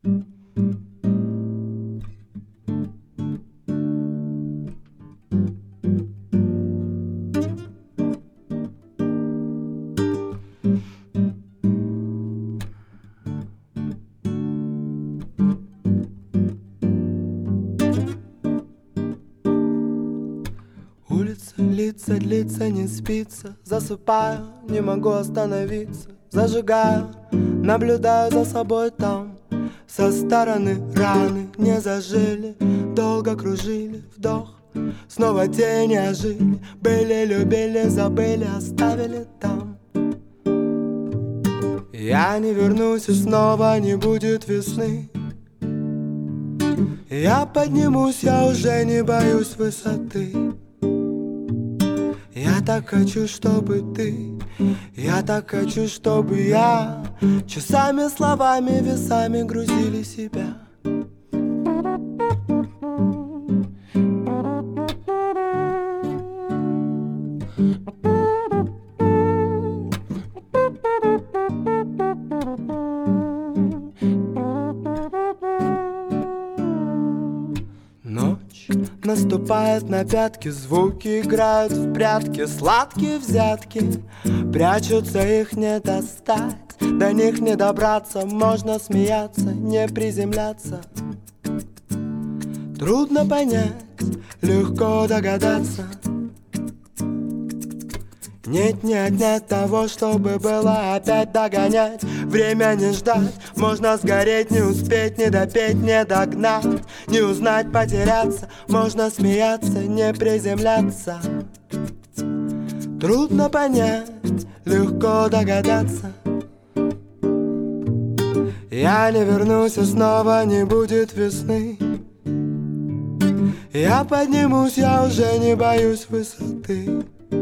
Улица, лица, длится, не спится. Засыпаю, не могу остановиться. Зажигаю, наблюдаю за собой там. Со стороны раны не зажили. Долго кружили, вдох. Снова тени ожили. Были, любили, забыли, оставили там. Я не вернусь и снова не будет весны. Я поднимусь, я уже не боюсь высоты. Я так хочу, чтобы ты, я так хочу, чтобы я часами, словами, весами грузили себя. Ночь наступает на пятки, звуки играют в прятки, сладкие взятки, прячутся, их не достать, до них не добраться, можно смеяться, не приземляться. Трудно понять, легко догадаться. Нет, не отнять того, чтобы было опять догонять. Время не ждать, можно сгореть, не успеть, не допеть, не догнать, не узнать, потеряться, можно смеяться, не приземляться. Трудно понять, легко догадаться. Я не вернусь, и снова не будет весны. Я поднимусь, я уже не боюсь высоты.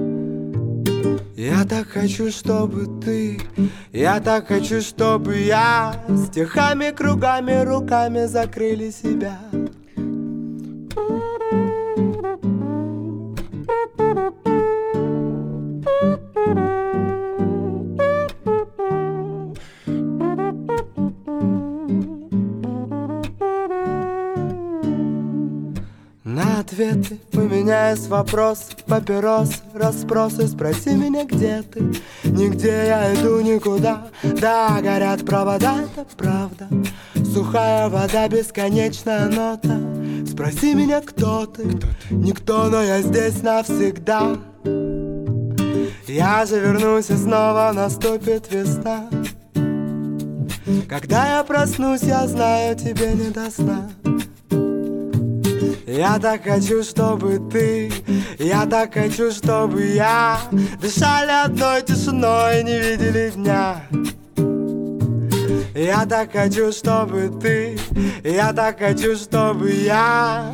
Я так хочу, чтобы ты, я так хочу, чтобы я стихами, кругами, руками закрыли себя. На ответы поменяясь вопрос, папирос, расспросы, спроси меня, где ты. Нигде я иду никуда, да, горят провода, это правда. Сухая вода, бесконечная нота. Спроси меня, кто ты? Никто, но я здесь навсегда. Я же вернусь, и снова наступит весна. Когда я проснусь, я знаю, тебе не до сна. Я так хочу, чтобы ты, я так хочу, чтобы я дышали одной тишиной, не видели дня. Я так хочу, чтобы ты, я так хочу, чтобы я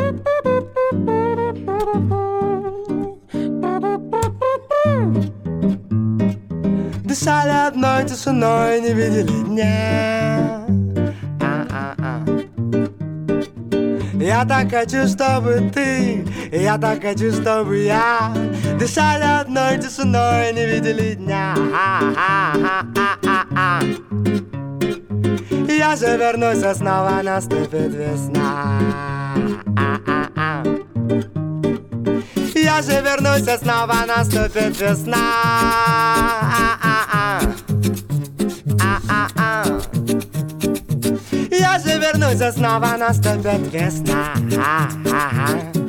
дышали одной тишиной, не видели дня. Я так хочу, чтобы ты, я так хочу, чтобы я дышали одной тишиной, не видели дня. Я же вернусь, а снова наступит весна. Я же вернусь, а снова наступит весна. Я же вернусь, а снова наступит весна.